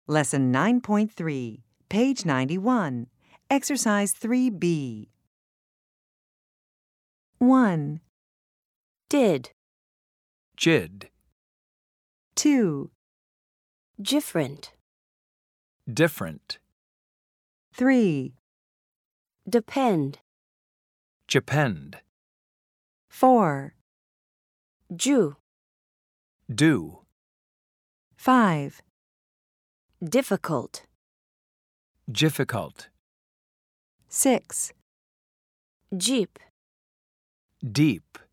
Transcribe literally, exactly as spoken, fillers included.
Lesson nine point three, page ninety-one, Exercise three B. one. Did. Jid. two. Different. Different. three. Depend. Japend. four. Jew. Do. five. Difficult. Difficult. six. Jeep. Deep.